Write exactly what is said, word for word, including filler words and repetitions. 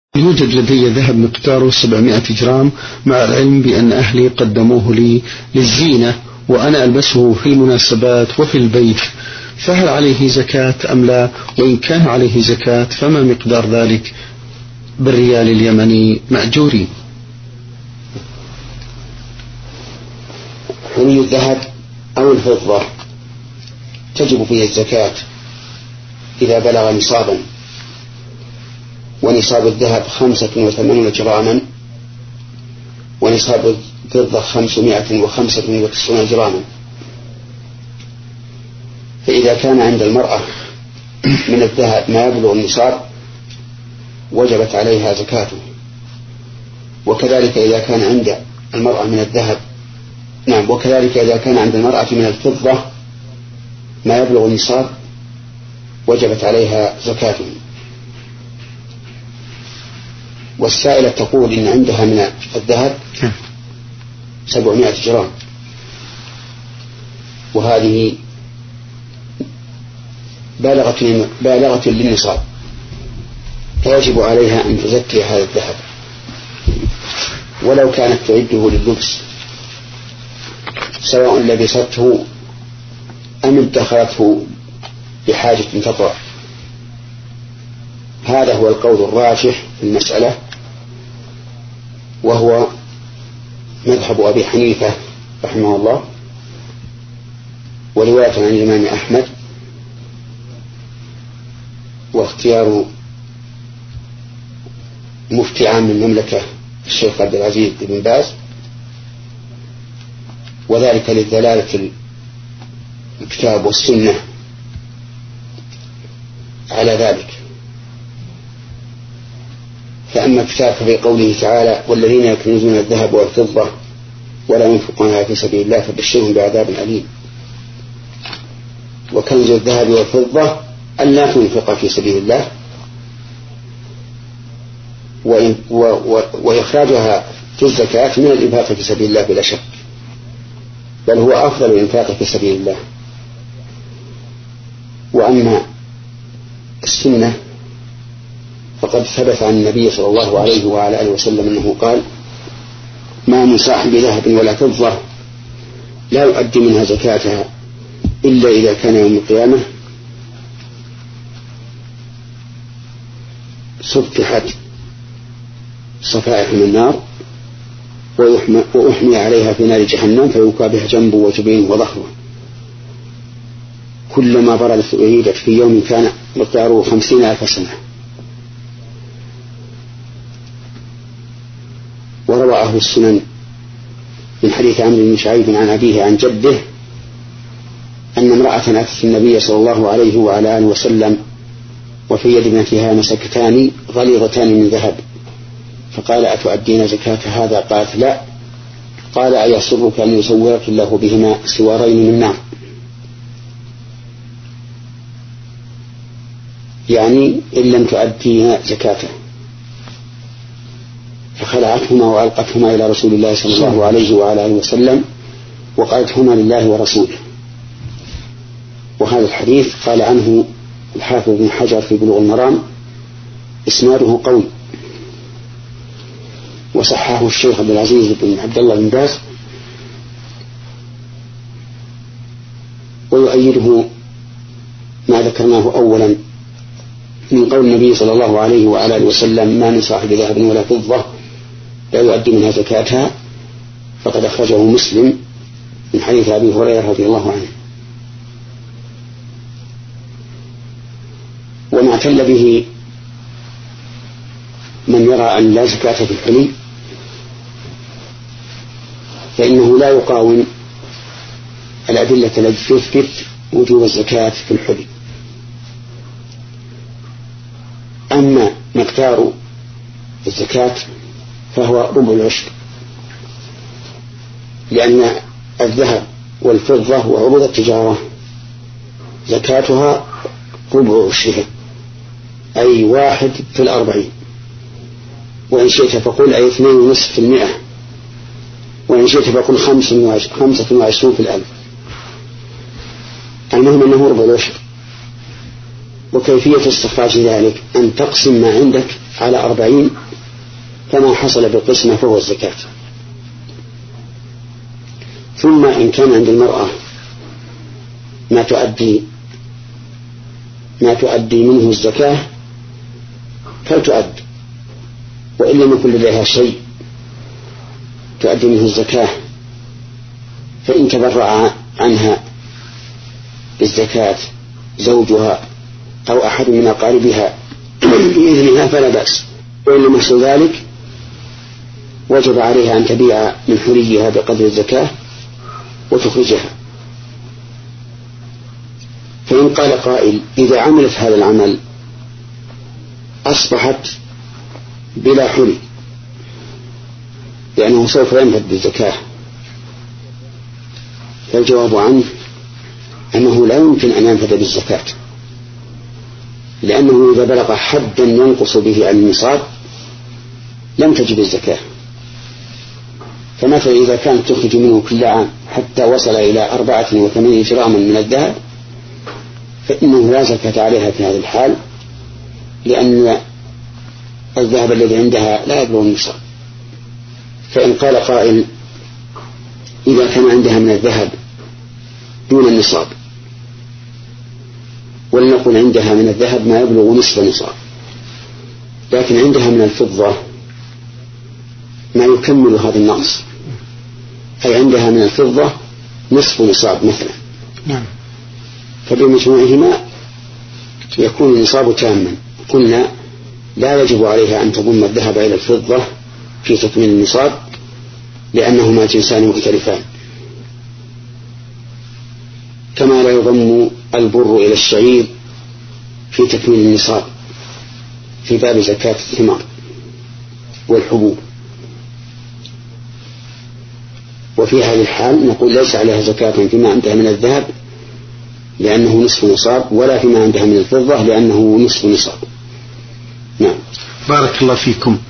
يوجد لدي ذهب مقداره سبعمائة جرام، مع العلم بأن أهلي قدموه لي للزينة وأنا ألبسه في المناسبات وفي البيت، فهل عليه زكاة أم لا؟ وإن كان عليه زكاة فما مقدار ذلك بالريال اليمني مأجوري؟ حلي الذهب أو الفضة تجب فيه الزكاة إذا بلغ نصابا، ونصاب الذهب خمسة وثمانون جراما، ونصاب الفضة خمسمائة وخمسة وتسعون جراما. فإذا كان عند المرأة من الذهب ما يبلغ النصاب وجبت عليها زكاته، وكذلك إذا كان عند المرأة من الذهب نعم وكذلك إذا كان عند المرأة من الفضة ما يبلغ النصاب وجبت عليها زكاته. والسائلة تقول إن عندها من الذهب سبعمائة جرام، وهذه بالغة بالغة للنصاب، فيجب عليها أن تزكي هذا الذهب ولو كانت تعده لللبس، سواء لبسته أم ادخرته بحاجة تطرأ. هذا هو القول الراجح في المسألة، وهو مذهب أبي حنيفة رحمه الله، ورواية عن الإمام أحمد، واختيار مفتي عام المملكة الشيخ عبد العزيز بن باز، وذلك للدلالة الكتاب والسنة على ذلك. فأما الكتاب في قوله تعالى: والذين يكنزون الذهب والفضة ولا ينفقونها في سبيل الله فبشرهم بعذاب أليم. وكنز الذهب والفضة أن لا تنفق في سبيل الله، وإخراجها في الزكاة من الإنفاق في سبيل الله بلا شك، بل هو أفضل الإنفاق في سبيل الله. وأما السنة فقد ثبت عن النبي صلى الله عليه وعلى آله وسلم أنه قال: ما من صاحب ذهب ولا فضة لا يؤدي منها زكاتها إلا إذا كان يوم القيامة سفحت صفائح من النار وأحمي عليها في نار جهنم فيوكى بها جنبه وجبينه وظهره، كلما بردت أعيدت في يوم كان مقداره خمسين ألف سنة. وروى أهل السنن من حديث عمرو بن شعيب عن أبيه عن جده أن امرأة أتت النبي صلى الله عليه وعلى آله وسلم وفي يد ابنتها مسكتان غليظتان من ذهب، فقال: أتؤدين زكاة هذا؟ قالت: لا. قال: أيسرك أن يصورك الله بهما سوارين من نار؟ يعني إن لم تؤدينا زكاته. فخلعتهما وألقتهما إلى رسول الله صلى الله عليه وعلى آله وسلم وقالت: هما لله ورسوله. وهذا الحديث قال عنه الحافظ بن حجر في بلوغ المرام: إسناده قوي، وصححه الشيخ عبد العزيز بن عبد الله بن باز، ويؤيده ما ذكرناه أولا من قول النبي صلى الله عليه وعلى آله وسلم: ما من صاحب ذهب ولا فضة لا يؤدي منها زكاتها، فقد أخرجه مسلم من حديث أبي هريرة رضي الله عنه. وما اعتل به من يرى أن لا زكاة في الحلي فإنه لا يقاوم الأدلة التي تثبت وجوب الزكاة في الحلي. أما مقدار الزكاة فهو ربع العشر، لأن الذهب والفضة وعروض التجارة زكاتها ربع عشرها، أي واحد في الأربعين، وإن شئت فقل أي اثنين ونصف في المئة، وإن شئت فقل خمسة وعشرون في الألف. المهم أنه ربع العشر. وكيفية استخراج ذلك أن تقسم ما عندك على أربعين، فما حصل بالقسمة فهو الزكاة. ثم إن كان عند المرأة ما تؤدي ما تؤدي منه الزكاة فلتؤد، وإن لم يكن لديها شيء تؤدي منه الزكاة فإن تبرع عنها بالزكاة زوجها أو أحد من أقاربها بإذنها فلا بأس، وإن لم يحصل ذلك وجب عليها أن تبيع من حليها بقدر الزكاة وتخرجها. فإن قال قائل إذا عملت هذا العمل أصبحت بلا حلي لأنه سوف ينفذ بالزكاة، فالجواب عنه أنه لا يمكن أن ينفذ بالزكاة، لأنه إذا بلغ حدا ينقص به عن النصاب لم تجب الزكاة. فمثلا إذا كانت تخرج منه كل عام حتى وصل إلى أربعة وثمانين جراما من الذهب فإنه لا زكاة عليها في هذا الحال، لأن الذهب الذي عندها لا يبلغ النصاب. فإن قال قائل إذا كان عندها من الذهب دون النصاب، ولنقل عندها من الذهب ما يبلغ نصف النصاب، لكن عندها من الفضة ما يكمل هذا النقص، أي عندها من الفضة نصف نصاب مثلا، نعم، فبمجموعهما يكون النصاب تاما. قلنا لا يجب عليها أن تضم الذهب إلى الفضة في تكميل النصاب لأنهما جنسان مختلفان، كما لا يضم البر إلى الشعير في تكميل النصاب في باب زكاة الثمار والحبوب. وفي هذه الحال نقول ليس عليها زكاة فيما عندها من الذهب لأنه نصف نصاب، ولا فيما عندها من الفضة لأنه نصف نصاب. نعم. بارك الله فيكم.